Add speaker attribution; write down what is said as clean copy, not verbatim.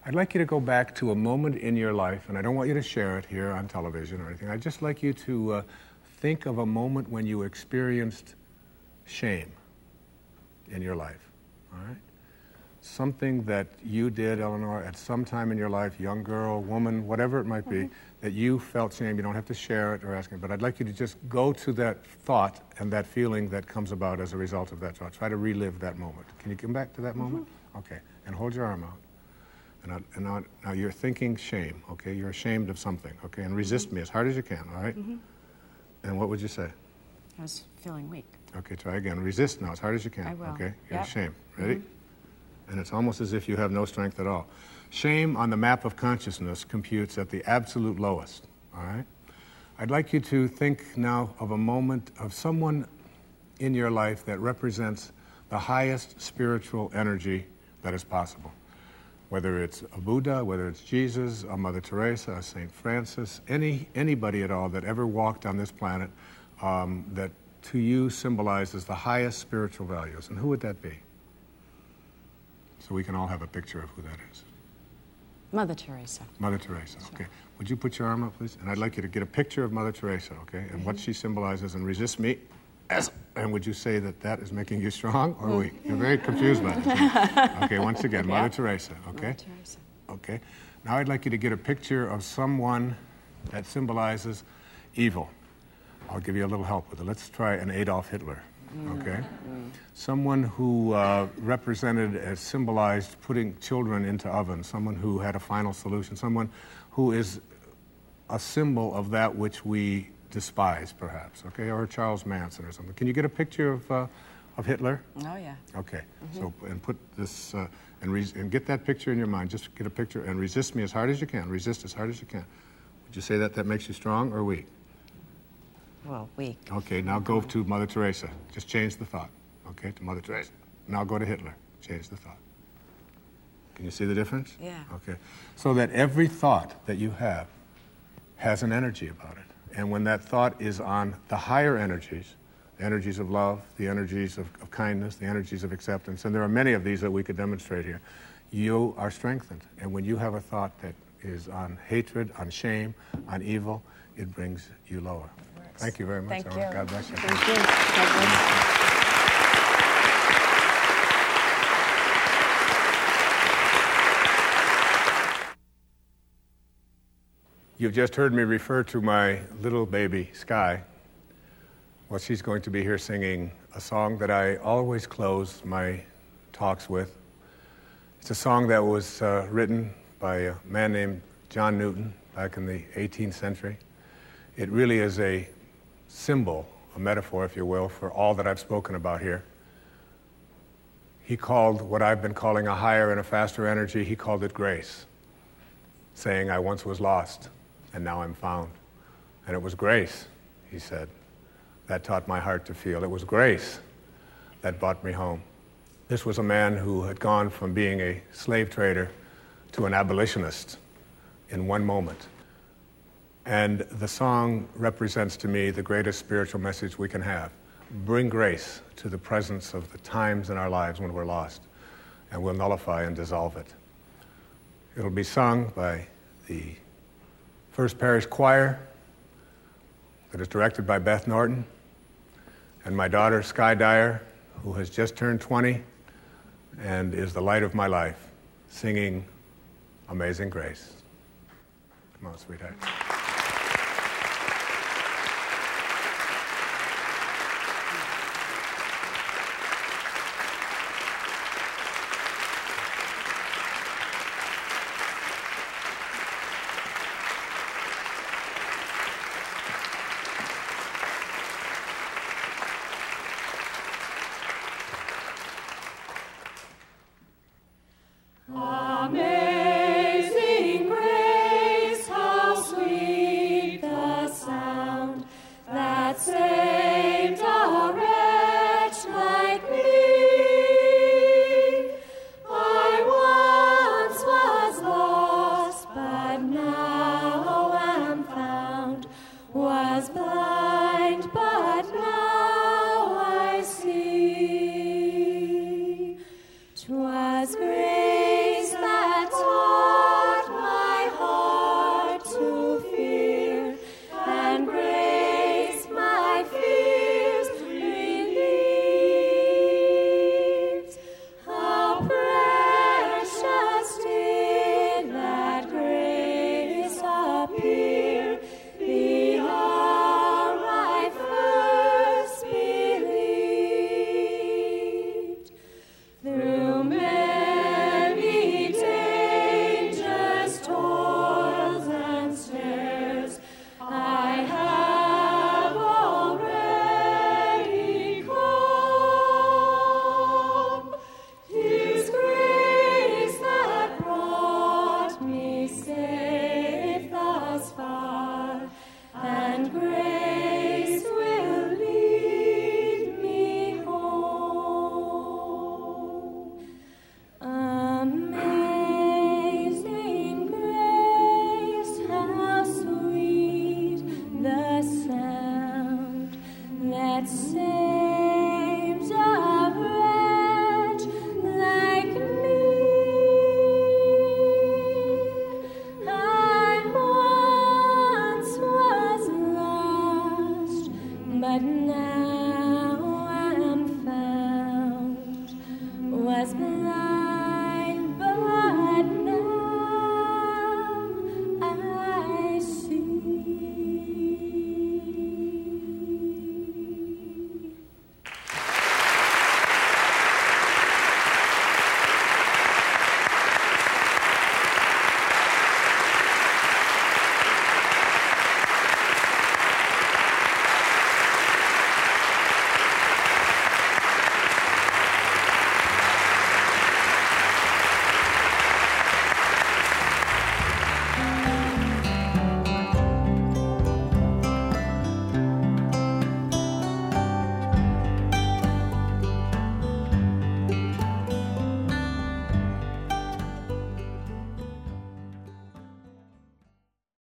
Speaker 1: I'd like you to go back to a moment in your life, and I don't want you to share it here on television or anything. I'd just like you to think of a moment when you experienced shame in your life, all right? Something that you did, Eleanor, at some time in your life, young girl, woman, whatever it might be, that you felt shame. You don't have to share it or ask it, but I'd like you to just go to that thought and that feeling that comes about as a result of that thought. Try to relive that moment. Can you come back to that moment? Okay, and hold your arm out. And now you're thinking shame, okay? You're ashamed of something, okay? And resist me as hard as you can, all right? And what would you say?
Speaker 2: I was feeling weak.
Speaker 1: Okay, try again. Resist now as hard as you can.
Speaker 2: I will.
Speaker 1: Okay, you're ashamed. Ready? And it's almost as if you have no strength at all. Shame on the map of consciousness computes at the absolute lowest, all right? I'd like you to think now of a moment of someone in your life that represents the highest spiritual energy that is possible. Whether it's a Buddha, whether it's Jesus, a Mother Teresa, a St. Francis, anybody at all that ever walked on this planet that to you symbolizes the highest spiritual values. And who would that be? So we can all have a picture of who that is.
Speaker 2: Mother Teresa.
Speaker 1: Mother Teresa, okay. Would you put your arm up, please? And I'd like you to get a picture of Mother Teresa, okay, and what she symbolizes, and resist me. And would you say that that is making you strong or weak? You're very confused by this. Okay, once again, Mother Teresa, okay?
Speaker 2: Mother Teresa.
Speaker 1: Okay. Now I'd like you to get a picture of someone that symbolizes evil. I'll give you a little help with it. Let's try an Adolf Hitler, okay? Someone who represented, as symbolized, putting children into ovens, someone who had a final solution, someone who is a symbol of that which we despise, perhaps, okay? Or Charles Manson or something. Can you get a picture of Hitler?
Speaker 2: Oh, yeah.
Speaker 1: Okay. So, and put this, and get that picture in your mind. Just get a picture and resist me as hard as you can. Resist as hard as you can. Would you say that that makes you strong or weak?
Speaker 2: Well, weak.
Speaker 1: Okay, now go to Mother Teresa. Just change the thought, okay, to Mother Teresa. Now go to Hitler. Change the thought. Can you see the difference?
Speaker 2: Yeah.
Speaker 1: Okay. So that every thought that you have has an energy about it. And when that thought is on the higher energies, the energies of love, the energies of kindness, the energies of acceptance, and there are many of these that we could demonstrate here, you are strengthened. And when you have a thought that is on hatred, on shame, on evil, it brings you lower. Thank you very much.
Speaker 2: Thank you.
Speaker 1: God bless you.
Speaker 2: Thank you. God bless you.
Speaker 1: You've just heard me refer to my little baby, Sky. Well, she's going to be here singing a song that I always close my talks with. It's a song that was written by a man named John Newton back in the 18th century. It really is a symbol, a metaphor, if you will, for all that I've spoken about here. He called what I've been calling a higher and a faster energy, he called it grace, saying, I once was lost, and now I'm found. And it was grace, he said, that taught my heart to feel. It was grace that brought me home. This was a man who had gone from being a slave trader to an abolitionist in one moment. And the song represents to me the greatest spiritual message we can have. Bring grace to the presence of the times in our lives when we're lost, and we'll nullify and dissolve it. It'll be sung by the First Parish Choir that is directed by Beth Norton, and my daughter, Sky Dyer, who has just turned 20 and is the light of my life, singing Amazing Grace. Come on, sweetheart.